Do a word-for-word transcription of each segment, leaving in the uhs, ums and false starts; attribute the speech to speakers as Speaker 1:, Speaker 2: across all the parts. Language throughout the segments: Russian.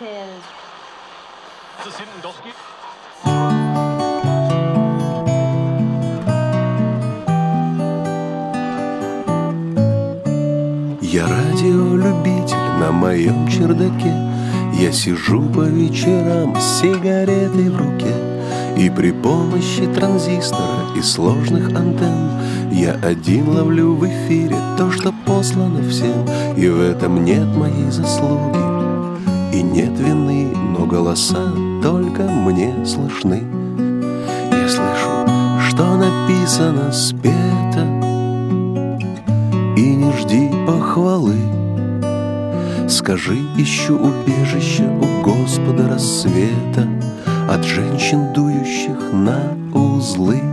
Speaker 1: tears.
Speaker 2: Es hinten doch gibt.
Speaker 3: Я радиолюбитель на моем чердаке. Я сижу по вечерам с сигаретой в руке, и при помощи транзистора и сложных антенн я один ловлю в эфире то, что послано всем. И в этом нет моей заслуги и нет вины, но голоса только мне слышны. Я слышу, что написано, спето, и не жди похвалы. Скажи, ищу убежище у Господа рассвета от женщин, дующих на узлы.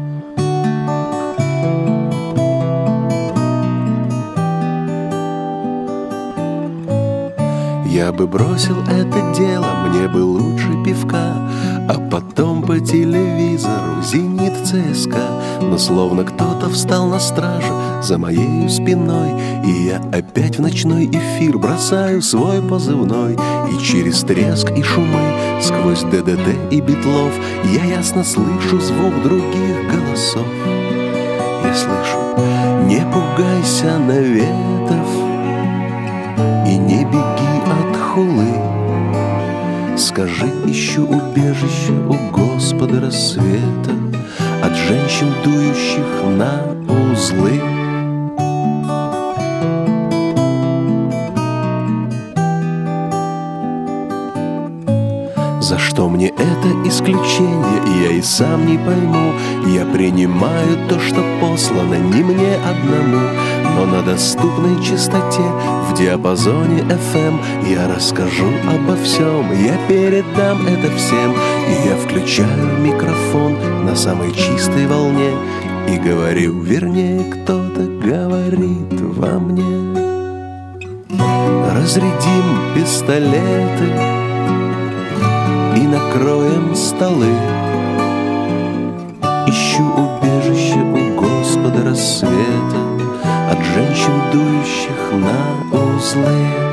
Speaker 3: Я бы бросил это дело, мне бы лучше пивка, а потом по телевизору «Зенит», ЦСКА. Но словно кто-то встал на страже за моей спиной, и я опять в ночной эфир бросаю свой позывной. И через треск и шумы, сквозь ДДТ и Битлов, я ясно слышу звук других голосов. Я слышу: не пугайся наветов и не беги от хулы. Скажи, ищу убежище у Господа рассвета от женщин, дующих на узлы. За что мне это исключение, я и сам не пойму. Я принимаю то, что послано не мне одному, но на доступной частоте в диапазоне эф эм я расскажу обо всем, я передам это всем. И я включаю микрофон на самой чистой волне и говорю, вернее, кто-то говорит во мне. Разрядим пистолеты и накроем столы. Ищу убежище у Господа рассвета от женщин, дующих на узлы.